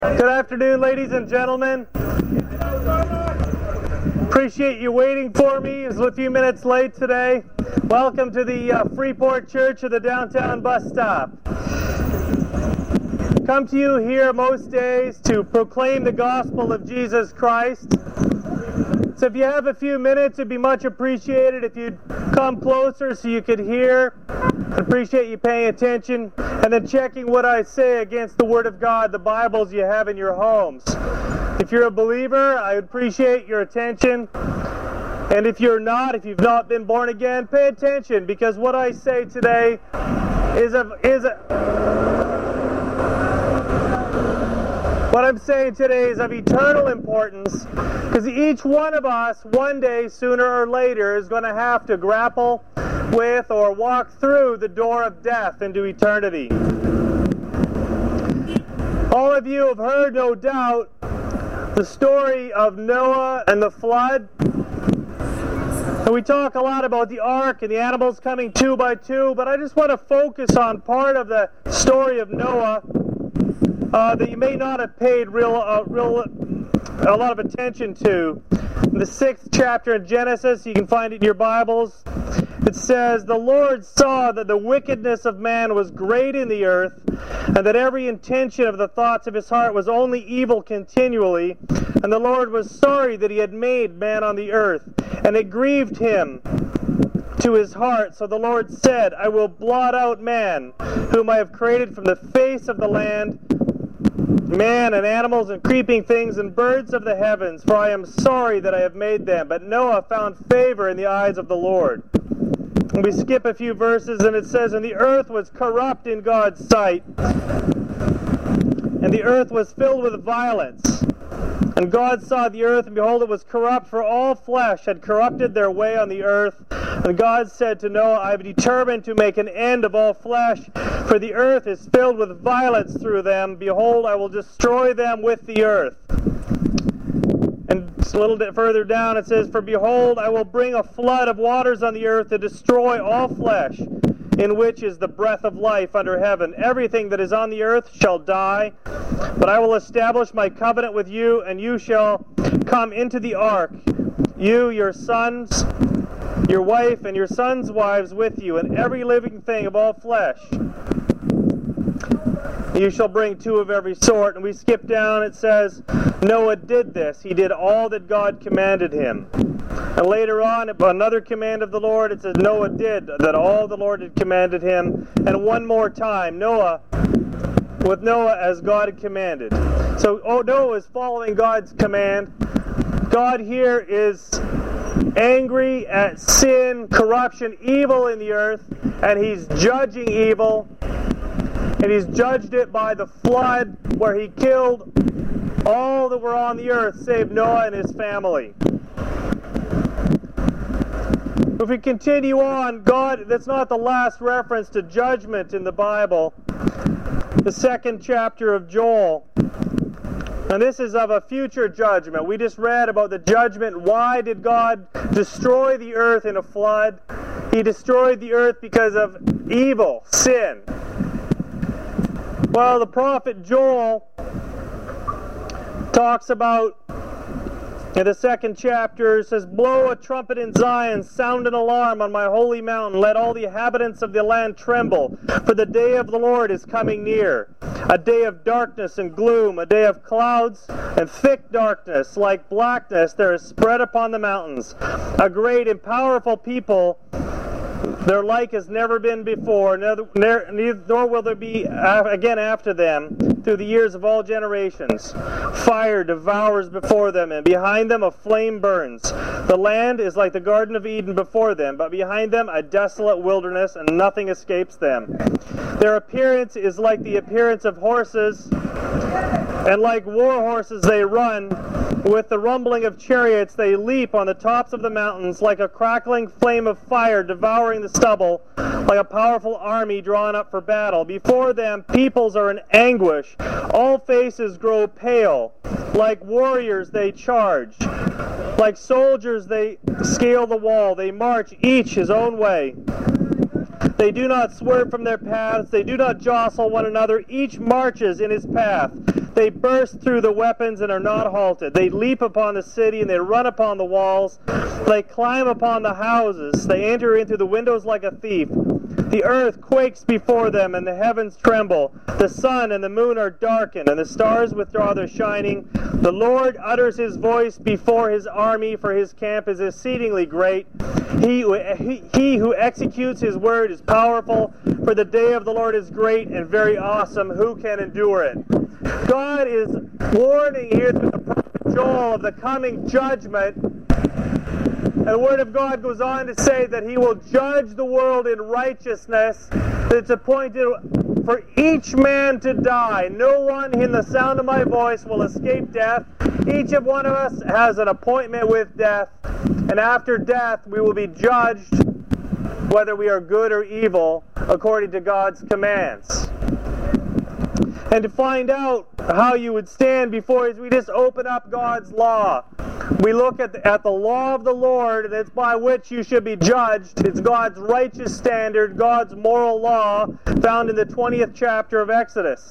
Good afternoon, ladies and gentlemen. Appreciate you waiting for me. It was a few minutes late today. Welcome to the Freeport Church of the downtown bus stop. Come to you here most days to proclaim the gospel of Jesus Christ. So if you have a few minutes, it'd be much appreciated if you'd come closer so you could hear. I'd appreciate you paying attention and then checking what I say against the Word of God, the Bibles you have in your homes. If you're a believer, I would appreciate your attention. And if you're not, if you've not been born again, pay attention, because what I say today what I'm saying today is of eternal importance, because each one of us, one day, sooner or later, is going to have to grapple with or walk through the door of death into eternity. All of you have heard, no doubt, the story of Noah and the flood. And we talk a lot about the ark and the animals coming two by two, but I just want to focus on part of the story of Noah that you may not have paid a lot of attention to. In the 6th chapter of Genesis, you can find it in your Bibles. It says, "The Lord saw that the wickedness of man was great in the earth, and that every intention of the thoughts of his heart was only evil continually. And the Lord was sorry that he had made man on the earth, and it grieved him to his heart. So the Lord said, I will blot out man, whom I have created from the face of the land, man and animals and creeping things and birds of the heavens, for I am sorry that I have made them. But Noah found favor in the eyes of the Lord." And we skip a few verses, and it says, "And the earth was corrupt in God's sight, and the earth was filled with violence. And God saw the earth, and behold, it was corrupt, for all flesh had corrupted their way on the earth. And God said to Noah, I have determined to make an end of all flesh, for the earth is filled with violence through them. Behold, I will destroy them with the earth." And a little bit further down it says, "For behold, I will bring a flood of waters on the earth to destroy all flesh, in which is the breath of life under heaven. Everything that is on the earth shall die. But I will establish my covenant with you, and you shall come into the ark, you, your sons, your wife, and your sons' wives with you, and every living thing of all flesh. You shall bring 2 of every sort." And we skip down, it says, Noah did this. He did all that God commanded him. And later on, another command of the Lord, it says Noah did that all the Lord had commanded him. And one more time, with Noah as God had commanded. So Noah is following God's command. God here is angry at sin, corruption, evil in the earth, and he's judging evil. And he's judged it by the flood, where he killed all that were on the earth save Noah and his family. If we continue on, that's not the last reference to judgment in the Bible. The 2nd chapter of Joel. And this is of a future judgment. We just read about the judgment. Why did God destroy the earth in a flood? He destroyed the earth because of evil, sin. Well, the prophet Joel talks about, in the 2nd chapter, it says, "Blow a trumpet in Zion, sound an alarm on my holy mountain. Let all the inhabitants of the land tremble, for the day of the Lord is coming near. A day of darkness and gloom, a day of clouds and thick darkness, like blackness there is spread upon the mountains. A great and powerful people, their like has never been before, nor will there be again after them, through the years of all generations. Fire devours before them, and behind them a flame burns. The land is like the Garden of Eden before them, but behind them a desolate wilderness, and nothing escapes them. Their appearance is like the appearance of horses, and like war horses they run. With the rumbling of chariots they leap on the tops of the mountains, like a crackling flame of fire devouring the stubble, like a powerful army drawn up for battle. Before them peoples are in anguish. All faces grow pale. Like warriors they charge. Like soldiers they scale the wall. They march each his own way. They do not swerve from their paths. They do not jostle one another. Each marches in his path. They burst through the weapons and are not halted. They leap upon the city and they run upon the walls. They climb upon the houses. They enter into the windows like a thief. The earth quakes before them, and the heavens tremble. The sun and the moon are darkened, and the stars withdraw their shining. The Lord utters his voice before his army, for his camp is exceedingly great. He who executes his word is powerful, for the day of the Lord is great and very awesome. Who can endure it? God is warning here through the prophet Joel of the coming judgment. And the Word of God goes on to say that he will judge the world in righteousness, that it's appointed for each man to die. No one in the sound of my voice will escape death. Each of one of us has an appointment with death, and after death we will be judged whether we are good or evil according to God's commands. And to find out how you would stand before us, we just open up God's law. We look at the law of the Lord, and it's by which you should be judged. It's God's righteous standard, God's moral law, found in the 20th chapter of Exodus.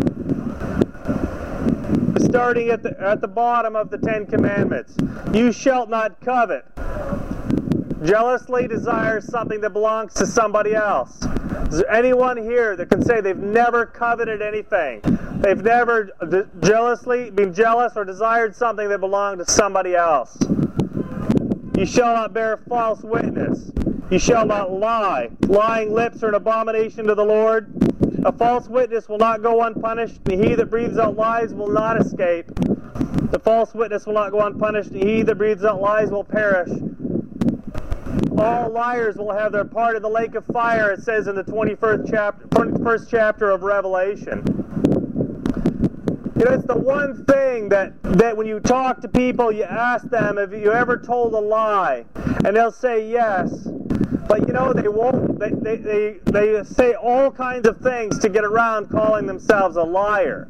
Starting at the bottom of the Ten Commandments. You shalt not covet. Jealously desire something that belongs to somebody else. Is there anyone here that can say they've never coveted anything? They've never jealously been jealous or desired something that belonged to somebody else. You shall not bear false witness. You shall not lie. Lying lips are an abomination to the Lord. A false witness will not go unpunished, and he that breathes out lies will not escape. The false witness will not go unpunished, and he that breathes out lies will perish. All liars will have their part in the lake of fire, it says in the 21st chapter of Revelation. You know, it's the one thing that when you talk to people, you ask them, have you ever told a lie? And they'll say yes. But you know, they won't. They say all kinds of things to get around calling themselves a liar.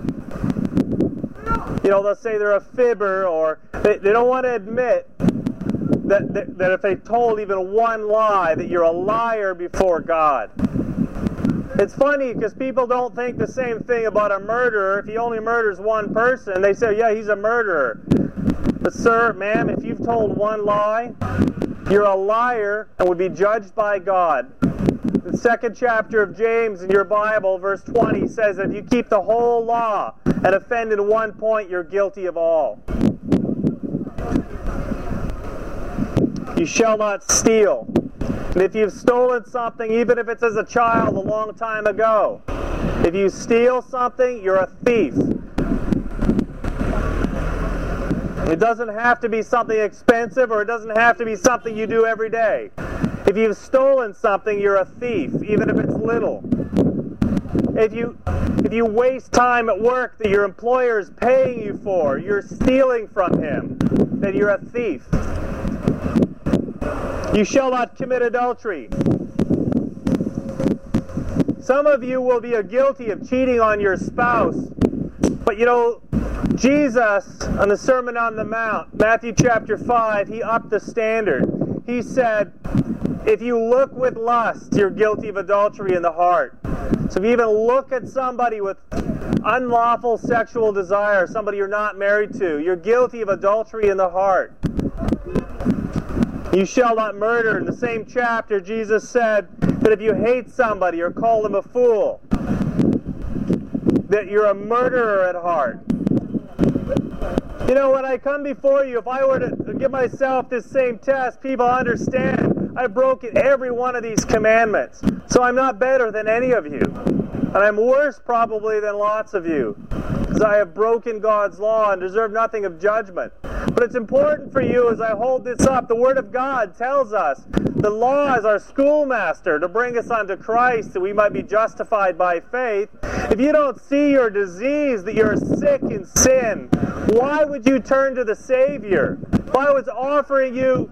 You know, they'll say they're a fibber, or they don't want to admit that if they told even one lie, that you're a liar before God. It's funny because people don't think the same thing about a murderer. If he only murders one person, they say, yeah, he's a murderer. But sir, ma'am, if you've told one lie, you're a liar and would be judged by God. The 2nd chapter of James in your Bible, verse 20, says that if you keep the whole law and offend in one point, you're guilty of all. You shall not steal. And if you've stolen something, even if it's as a child a long time ago, if you steal something, you're a thief. It doesn't have to be something expensive, or it doesn't have to be something you do every day. If you've stolen something, you're a thief, even if it's little. If you waste time at work that your employer is paying you for, you're stealing from him, then you're a thief. You shall not commit adultery. Some of you will be guilty of cheating on your spouse. But you know, Jesus, on the Sermon on the Mount, Matthew chapter 5, he upped the standard. He said, if you look with lust, you're guilty of adultery in the heart. So if you even look at somebody with unlawful sexual desire, somebody you're not married to, you're guilty of adultery in the heart. You shall not murder. In the same chapter, Jesus said that if you hate somebody or call them a fool, that you're a murderer at heart. You know, when I come before you, if I were to give myself this same test, people understand I've broken every one of these commandments. So I'm not better than any of you. And I'm worse probably than lots of you, because I have broken God's law and deserve nothing of judgment. But it's important for you as I hold this up. The Word of God tells us the law is our schoolmaster to bring us unto Christ, that we might be justified by faith. If you don't see your disease, that you're sick in sin, why would you turn to the Savior? If I was offering you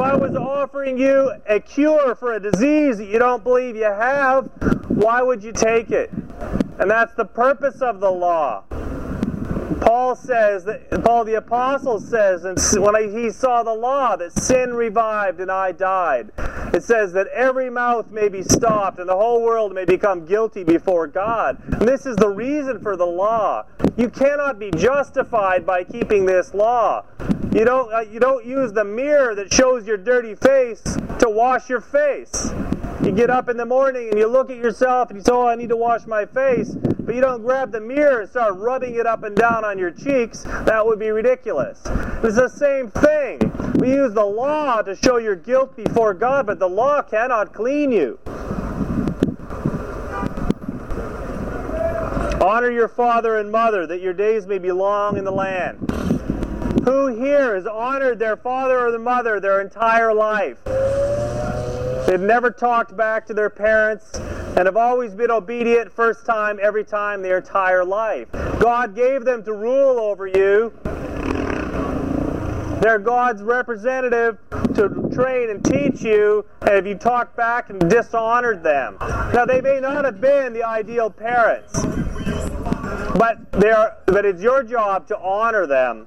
a cure for a disease that you don't believe you have, why would you take it? And that's the purpose of the law. Paul the Apostle says, and when he saw the law, that sin revived and I died. It says that every mouth may be stopped and the whole world may become guilty before God. And this is the reason for the law. You cannot be justified by keeping this law. You don't use the mirror that shows your dirty face to wash your face. You get up in the morning and you look at yourself and you say, oh, I need to wash my face, but you don't grab the mirror and start rubbing it up and down on your cheeks. That would be ridiculous. It's the same thing. We use the law to show your guilt before God, but the law cannot clean you. Honor your father and mother, that your days may be long in the land. Who here has honored their father or their mother their entire life? They've never talked back to their parents and have always been obedient first time, every time, their entire life. God gave them to rule over you. They're God's representative to train and teach you, and if you talk back and dishonored them. Now, they may not have been the ideal parents, but it's your job to honor them.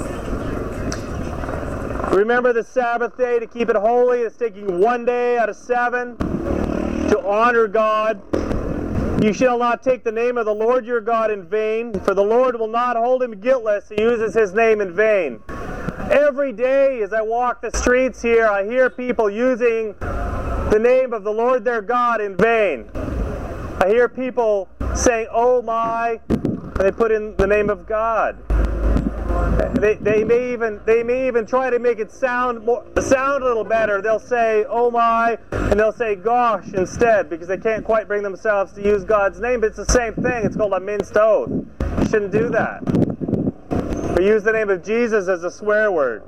Remember the Sabbath day to keep it holy. It's taking 1 day out of 7 to honor God. You shall not take the name of the Lord your God in vain, for the Lord will not hold him guiltless who uses his name in vain. Every day as I walk the streets here, I hear people using the name of the Lord their God in vain. I hear people saying, oh my, and they put in the name of God. They may even try to make it sound a little better. They'll say, oh my, and they'll say gosh instead, because they can't quite bring themselves to use God's name, but it's the same thing. It's called a minced oath. You shouldn't do that. Or use the name of Jesus as a swear word.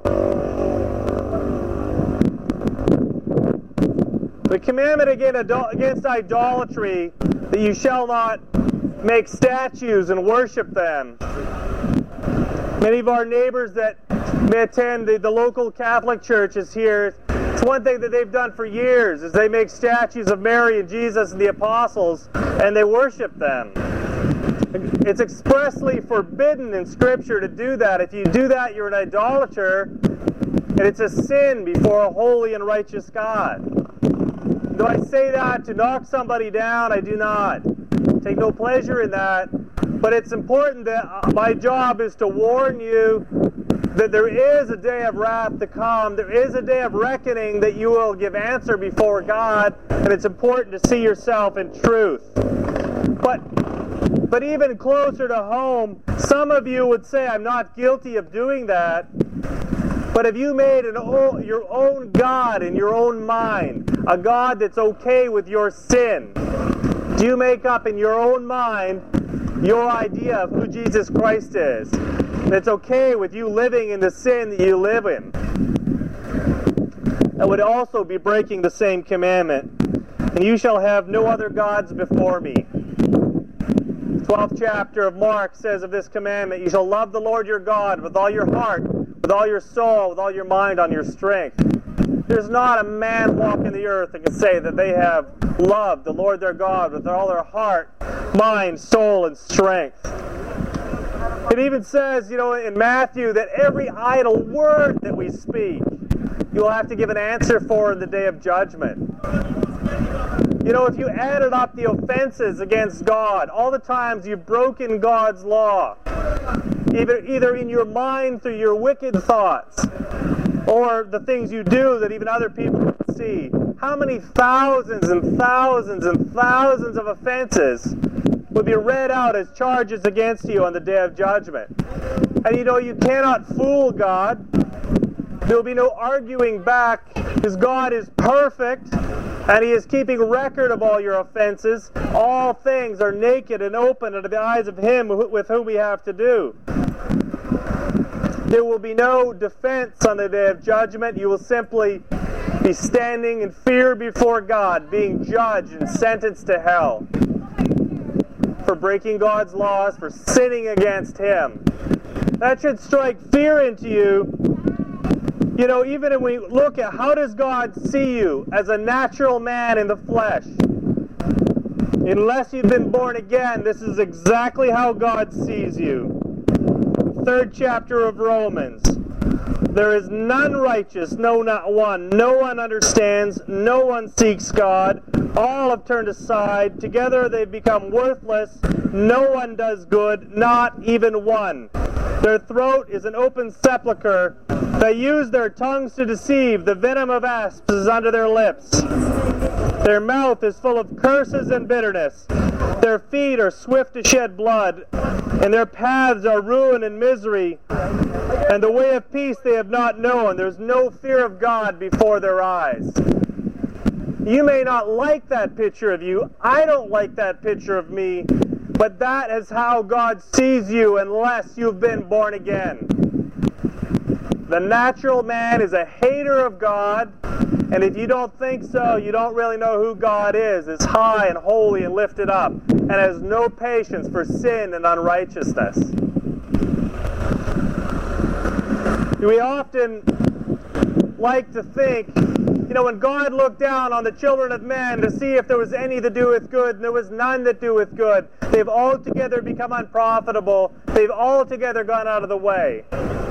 The commandment against idolatry, that you shall not make statues and worship them. Many of our neighbors that may attend the local Catholic churches here, it's one thing that they've done for years, is they make statues of Mary and Jesus and the apostles, and they worship them. It's expressly forbidden in Scripture to do that. If you do that, you're an idolater, and it's a sin before a holy and righteous God. Do I say that to knock somebody down? I do not. Take no pleasure in that. But it's important that my job is to warn you that there is a day of wrath to come. There is a day of reckoning that you will give answer before God, and it's important to see yourself in truth. But even closer to home, some of you would say, I'm not guilty of doing that. But have you made your own God in your own mind, a God that's okay with your sin? Do you make up in your own mind your idea of who Jesus Christ is? That's okay with you living in the sin that you live in? That would also be breaking the same commandment. And you shall have no other gods before me. 12th chapter of Mark says of this commandment, you shall love the Lord your God with all your heart, with all your soul, with all your mind, on your strength. There's not a man walking the earth that can say that they have loved the Lord their God with all their heart, mind, soul, and strength. It even says, in Matthew, that every idle word that we speak, you will have to give an answer for in the day of judgment. If you added up the offenses against God, all the times you've broken God's law, either in your mind through your wicked thoughts, or the things you do that even other people can see, how many thousands and thousands and thousands of offenses would be read out as charges against you on the day of judgment? And you cannot fool God. There will be no arguing back, because God is perfect, and He is keeping record of all your offenses. All things are naked and open under the eyes of Him with whom we have to do. There will be no defense on the day of judgment. You will simply be standing in fear before God, being judged and sentenced to hell for breaking God's laws, for sinning against Him. That should strike fear into you. Even when we look at how does God see you as a natural man in the flesh. Unless you've been born again, this is exactly how God sees you. 3rd chapter of Romans. There is none righteous, no, not one. No one understands, no one seeks God. All have turned aside. Together they've become worthless. No one does good, not even one. Their throat is an open sepulchre. They use their tongues to deceive. The venom of asps is under their lips. Their mouth is full of curses and bitterness. Their feet are swift to shed blood, and their paths are ruin and misery. And the way of peace they have not known. There's no fear of God before their eyes. You may not like that picture of you. I don't like that picture of me. But that is how God sees you unless you've been born again. The natural man is a hater of God. And if you don't think so, you don't really know who God is. Is high and holy and lifted up, and has no patience for sin and unrighteousness. We often like to think, when God looked down on the children of men to see if there was any that doeth good, and there was none that doeth good. They've altogether become unprofitable. They've altogether gone out of the way.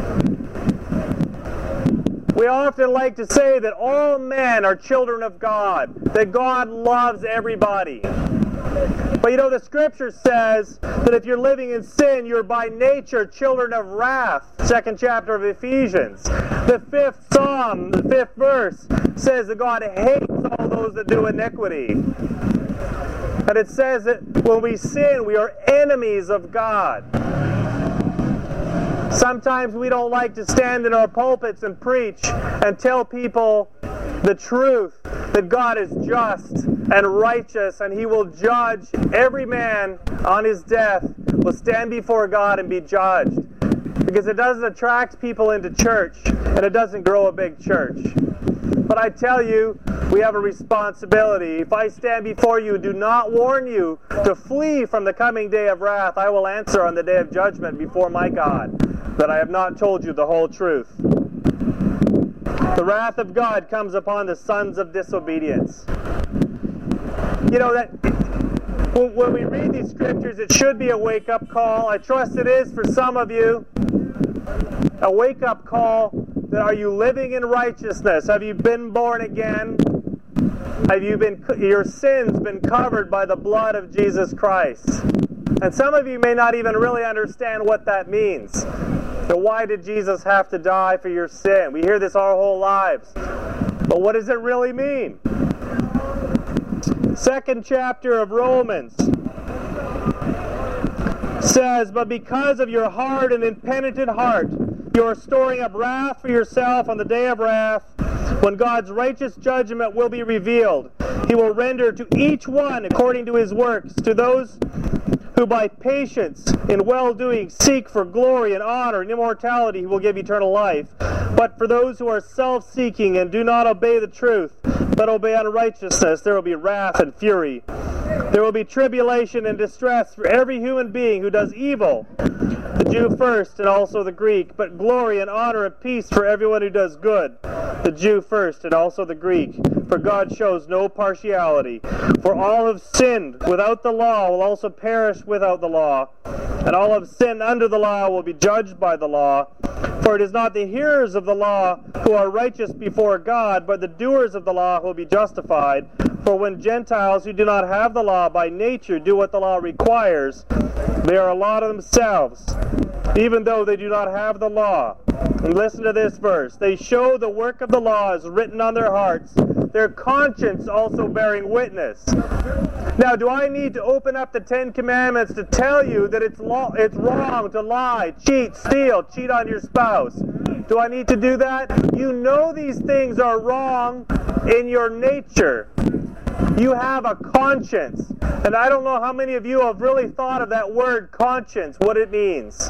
We often like to say that all men are children of God, that God loves everybody. But the Scripture says that if you're living in sin, you're by nature children of wrath. 2nd chapter of Ephesians. The 5th Psalm, the 5th verse, says that God hates all those that do iniquity. And it says that when we sin, we are enemies of God. Sometimes we don't like to stand in our pulpits and preach and tell people the truth, that God is just and righteous, and He will judge every man on his death, will stand before God and be judged. Because it doesn't attract people into church, and it doesn't grow a big church. But I tell you, we have a responsibility. If I stand before you and do not warn you to flee from the coming day of wrath, I will answer on the day of judgment before my God that I have not told you the whole truth. The wrath of God comes upon the sons of disobedience. That when we read these scriptures, it should be a wake-up call. I trust it is for some of you. A wake-up call that are you living in righteousness? Have you been born again? Have your sins been covered by the blood of Jesus Christ? And some of you may not even really understand what that means. So why did Jesus have to die for your sin? We hear this our whole lives. But what does it really mean? 2nd chapter of Romans says, "But because of your hard and impenitent heart, you are storing up wrath for yourself on the day of wrath, when God's righteous judgment will be revealed. He will render to each one according to his works, to those who by patience in well-doing seek for glory and honor and immortality, He will give eternal life. But for those who are self-seeking and do not obey the truth, but obey unrighteousness, there will be wrath and fury. There will be tribulation and distress for every human being who does evil, the Jew first and also the Greek, but glory and honor and peace for everyone who does good, the Jew first and also the Greek. For God shows no partiality. For all have sinned without the law will also perish without the law, and all have sinned under the law will be judged by the law. For it is not the hearers of the law who are righteous before God, but the doers of the law who will be justified. For when Gentiles who do not have the law by nature do what the law requires, they are a law to themselves, even though they do not have the law." And listen to this verse. "They show the work of the law is written on their hearts, their conscience also bearing witness." Now, do I need to open up the 10 Commandments to tell you that it's wrong to lie, cheat, steal, cheat on your spouse? Do I need to do that? You know these things are wrong in your nature. You have a conscience. And I don't know how many of you have really thought of that word conscience, what it means.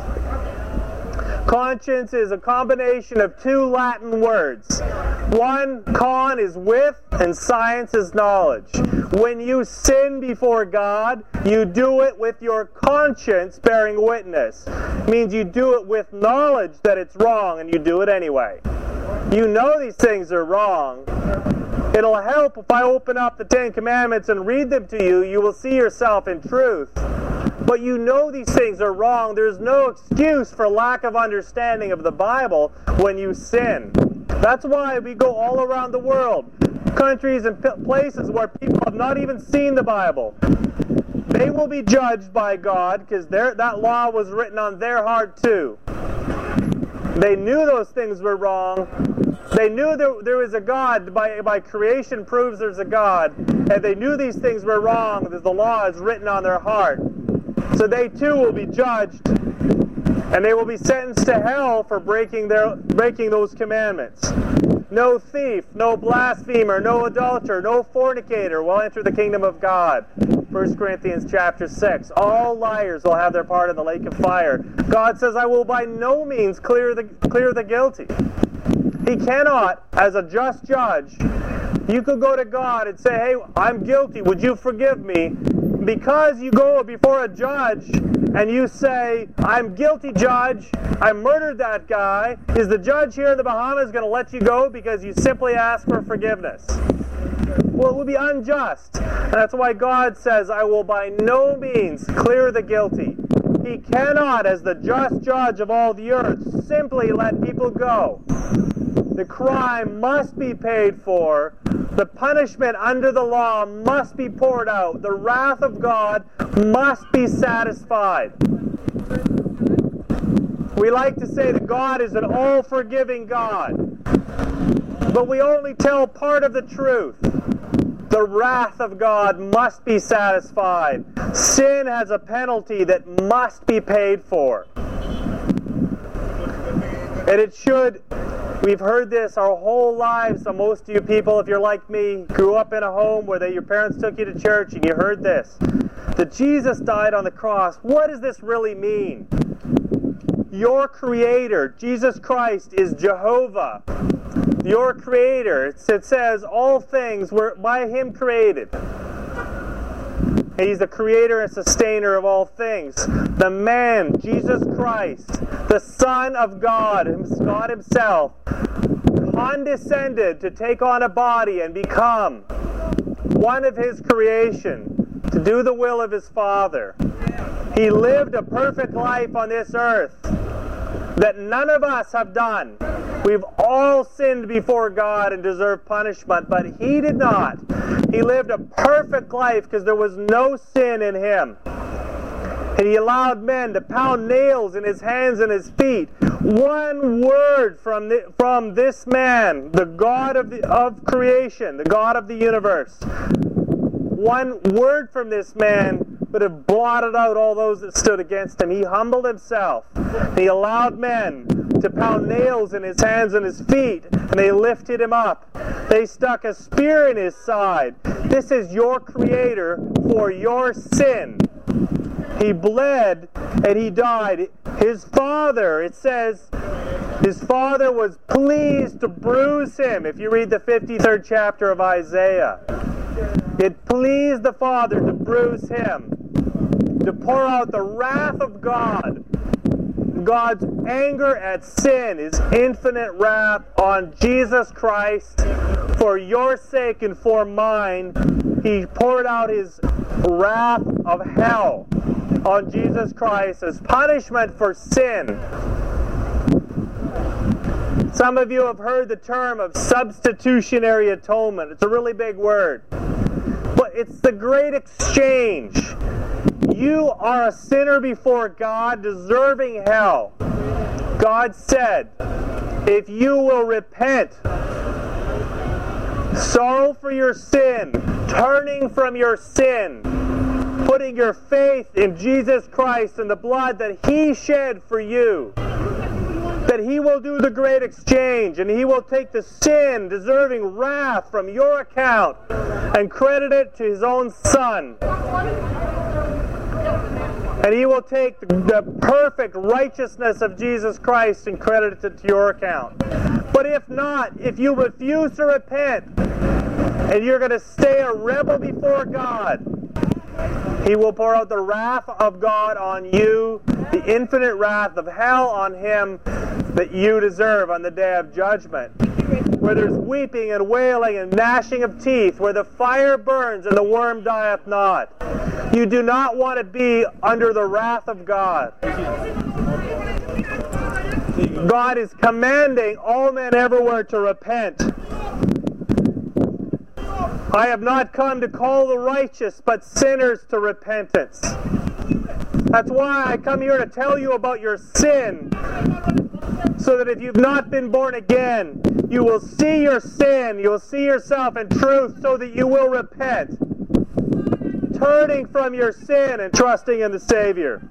Conscience is a combination of 2 Latin words. One, con is with, and science is knowledge. When you sin before God, you do it with your conscience bearing witness. It means you do it with knowledge that it's wrong, and you do it anyway. You know these things are wrong. It'll help if I open up the 10 Commandments and read them to you. You will see yourself in truth. But you know these things are wrong. There's no excuse for lack of understanding of the Bible when you sin. That's why we go all around the world countries and places where people have not even seen the Bible. They will be judged by God because that law was written on their heart too. They knew those things were wrong. They knew there was a God. By creation proves there's a God. And they knew these things were wrong because the law is written on their heart. So they too will be judged. And they will be sentenced to hell for breaking those commandments. No thief, no blasphemer, no adulterer, no fornicator will enter the kingdom of God. 1 Corinthians chapter 6. All liars will have their part in the lake of fire. God says, I will by no means clear the guilty. He cannot, as a just judge, you could go to God and say, hey, I'm guilty, would you forgive me? Because you go before a judge and you say, I'm guilty, judge, I murdered that guy, is the judge here in the Bahamas going to let you go because you simply asked for forgiveness? Well, it would be unjust. And that's why God says, I will by no means clear the guilty. He cannot, as the just judge of all the earth, simply let people go. The crime must be paid for. The punishment under the law must be poured out. The wrath of God must be satisfied. We like to say that God is an all-forgiving God, but we only tell part of the truth. The wrath of God must be satisfied. Sin has a penalty that must be paid for. And it should. We've heard this our whole lives. So most of you people, if you're like me, grew up in a home where your parents took you to church and you heard this. That Jesus died on the cross. What does this really mean? Your Creator, Jesus Christ, is Jehovah. Your Creator. It says all things were by Him created. He's the creator and sustainer of all things. The man, Jesus Christ, the Son of God, God Himself, condescended to take on a body and become one of His creation, to do the will of His Father. He lived a perfect life on this earth that none of us have done. We've all sinned before God and deserve punishment, but He did not. He lived a perfect life because there was no sin in Him. And He allowed men to pound nails in His hands and His feet. One word from this man, the God of creation, the God of the universe, one word from this man would have blotted out all those that stood against Him. He humbled Himself. He allowed men to pound nails in His hands and His feet, and they lifted Him up. They stuck a spear in His side. This is your Creator for your sin. He bled and He died. His Father, it says, His Father was pleased to bruise Him. If you read the 53rd chapter of Isaiah, it pleased the Father to bruise Him, to pour out the wrath of God. God's anger at sin, His infinite wrath on Jesus Christ for your sake and for mine. He poured out His wrath of hell on Jesus Christ as punishment for sin. Some of you have heard the term of substitutionary atonement. It's a really big word. But it's the great exchange. You are a sinner before God, deserving hell. God said, if you will repent, sorrow for your sin, turning from your sin, putting your faith in Jesus Christ and the blood that He shed for you, that He will do the great exchange and He will take the sin deserving wrath from your account and credit it to His own Son. And He will take the perfect righteousness of Jesus Christ and credit it to your account. But if not, if you refuse to repent and you're going to stay a rebel before God, He will pour out the wrath of God on you, the infinite wrath of hell on Him that you deserve on the day of judgment. Where there's weeping and wailing and gnashing of teeth, where the fire burns and the worm dieth not. You do not want to be under the wrath of God. God is commanding all men everywhere to repent. I have not come to call the righteous, but sinners to repentance. That's why I come here to tell you about your sin, so that if you've not been born again, you will see your sin, you will see yourself in truth, so that you will repent, turning from your sin and trusting in the Savior.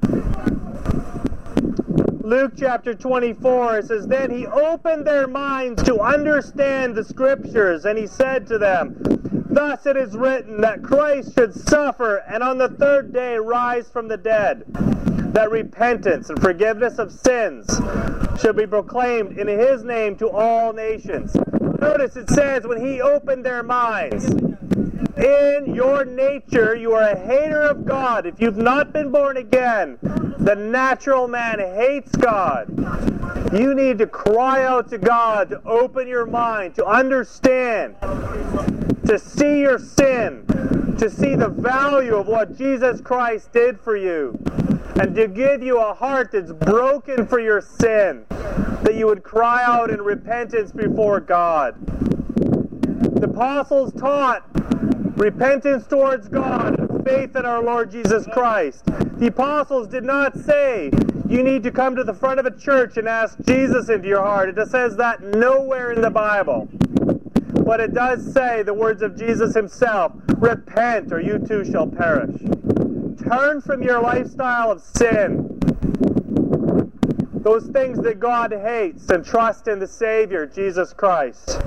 Luke chapter 24, it says, Then he opened their minds to understand the Scriptures, and he said to them, Thus it is written that Christ should suffer and on the third day rise from the dead, that repentance and forgiveness of sins should be proclaimed in his name to all nations. Notice it says, when he opened their minds. In your nature, you are a hater of God. If you've not been born again, the natural man hates God. You need to cry out to God to open your mind, to understand, to see your sin, to see the value of what Jesus Christ did for you, and to give you a heart that's broken for your sin, that you would cry out in repentance before God. The apostles taught repentance towards God and faith in our Lord Jesus Christ. The apostles did not say you need to come to the front of a church and ask Jesus into your heart. It says that nowhere in the Bible. But it does say the words of Jesus himself, repent or you too shall perish. Turn from your lifestyle of sin, those things that God hates, and trust in the Savior, Jesus Christ.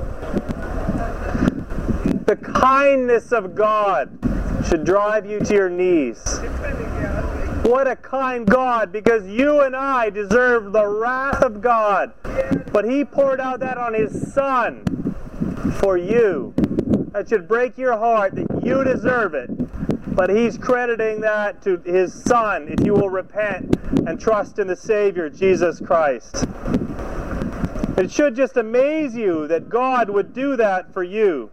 The kindness of God should drive you to your knees. What a kind God, because you and I deserve the wrath of God. But he poured out that on his Son for you. That should break your heart that you deserve it. But he's crediting that to his Son if you will repent and trust in the Savior, Jesus Christ. It should just amaze you that God would do that for you.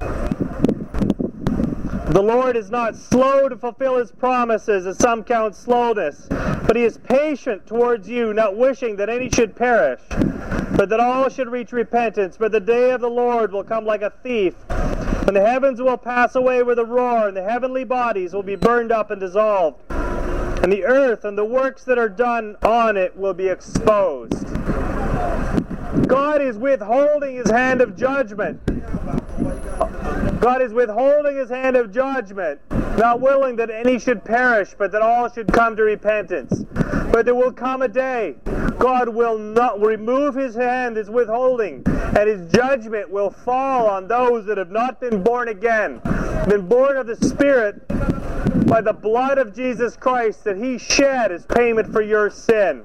The Lord is not slow to fulfill his promises, as some count slowness, but he is patient towards you, not wishing that any should perish, but that all should reach repentance. But the day of the Lord will come like a thief, and the heavens will pass away with a roar, and the heavenly bodies will be burned up and dissolved, and the earth and the works that are done on it will be exposed. God is withholding his hand of judgment. God is withholding his hand of judgment, not willing that any should perish, but that all should come to repentance. But there will come a day, God will not remove his hand, his withholding, and his judgment will fall on those that have not been born again, been born of the Spirit by the blood of Jesus Christ that he shed as payment for your sin.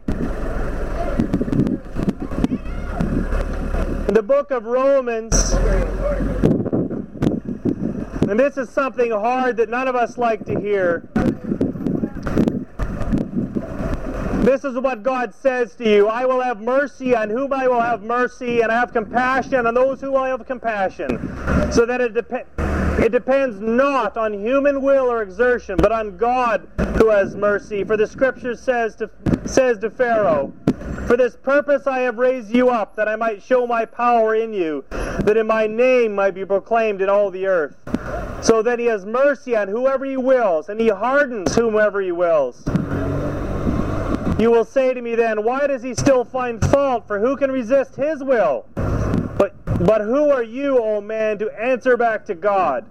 In the book of Romans, and this is something hard that none of us like to hear. This is what God says to you. I will have mercy on whom I will have mercy, and I have compassion on those who I have compassion. So that it depends not on human will or exertion, but on God who has mercy. For the Scripture says to Pharaoh, For this purpose I have raised you up, that I might show my power in you, that in my name might be proclaimed in all the earth. So that he has mercy on whoever he wills, and he hardens whomever he wills. You will say to me then, why does he still find fault? For who can resist his will? But who are you, O man, to answer back to God?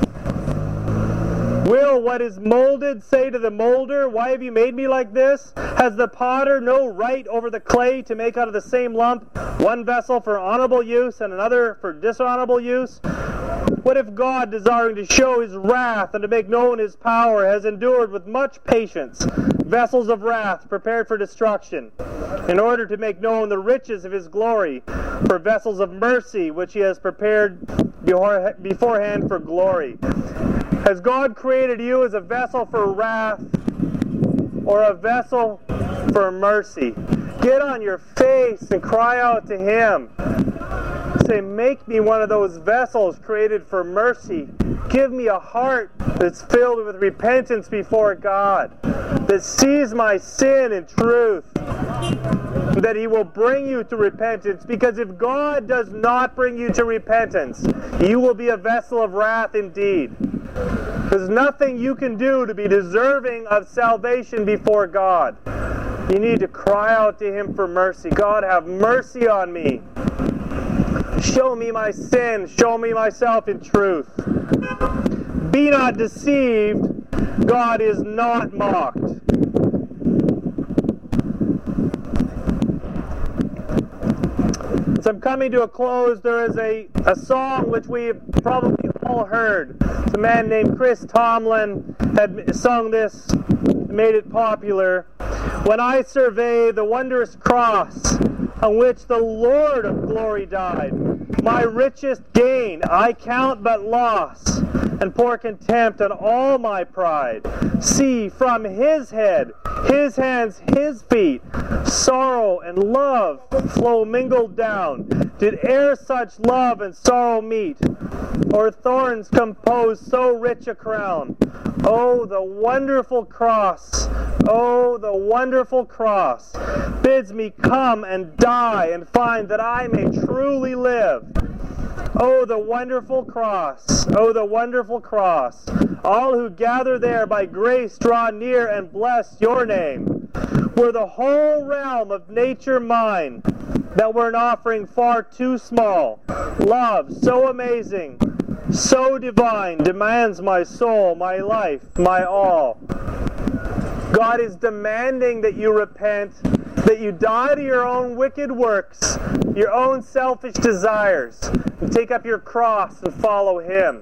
Will what is molded say to the molder, why have you made me like this? Has the potter no right over the clay to make out of the same lump one vessel for honorable use and another for dishonorable use? What if God, desiring to show his wrath and to make known his power, has endured with much patience vessels of wrath prepared for destruction, in order to make known the riches of his glory for vessels of mercy, which he has prepared beforehand for glory? Has God created you as a vessel for wrath or a vessel for mercy? Get on your face and cry out to him. Say, make me one of those vessels created for mercy Give me a heart that's filled with repentance before God, that sees my sin in truth, that He will bring you to repentance. Because if God does not bring you to repentance, you will be a vessel of wrath indeed. There's nothing you can do to be deserving of salvation before God. You need to cry out to Him for mercy. God, have mercy on me. Show me my sin. Show me myself in truth. Be not deceived. God is not mocked. As I'm coming to a close, there is a song which we've probably all heard. It's a man named Chris Tomlin had sung this, made it popular. When I survey the wondrous cross on which the Lord of glory died, my richest gain I count but loss, and pour contempt on all my pride. See, from His head, His hands, His feet, sorrow and love flow mingled down. Did e'er such love and sorrow meet, or thorns compose so rich a crown? Oh, the wonderful cross, oh, the wonderful cross, bids me come and die and find that I may truly live. Oh, the wonderful cross, oh, the wonderful cross. All who gather there by grace draw near and bless your name. Were the whole realm of nature mine, that were an offering far too small. Love so amazing, so divine, demands my soul, my life, my all. God is demanding that you repent, that you die to your own wicked works, your own selfish desires, and take up your cross and follow Him.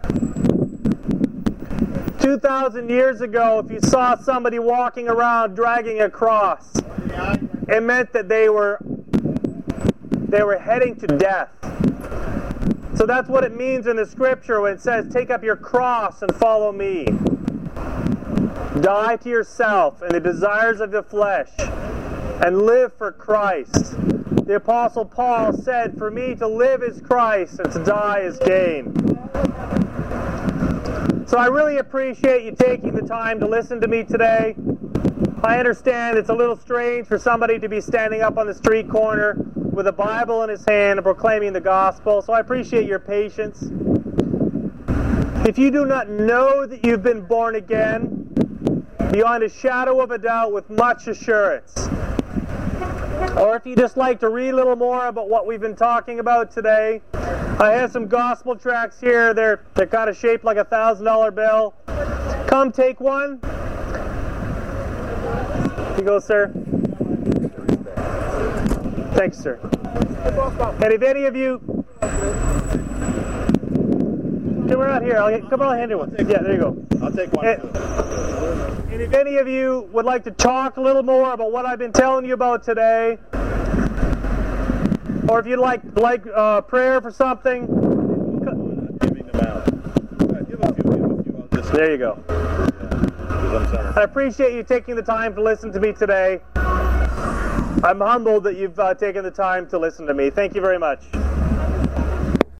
2,000 years ago, if you saw somebody walking around dragging a cross, it meant that they were heading to death. So that's what it means in the Scripture when it says, take up your cross and follow me. Die to yourself and the desires of the flesh, and live for Christ. The Apostle Paul said, for me to live is Christ, and to die is gain. So I really appreciate you taking the time to listen to me today. I understand it's a little strange for somebody to be standing up on the street corner with a Bible in his hand and proclaiming the gospel, so I appreciate your patience. If you do not know that you've been born again, beyond a shadow of a doubt with much assurance, or if you just like to read a little more about what we've been talking about today, I have some gospel tracts here. They're kind of shaped like a $1,000 bill. Come take one. Here you go, sir. Thanks, sir. And if any of you... Come around here. I'll hand you one. Yeah, there you go. I'll take one. And if any of you would like to talk a little more about what I've been telling you about today, or if you'd like prayer for something, Giving them out. Give a few. There you go. I appreciate you taking the time to listen to me today. I'm humbled that you've taken the time to listen to me. Thank you very much.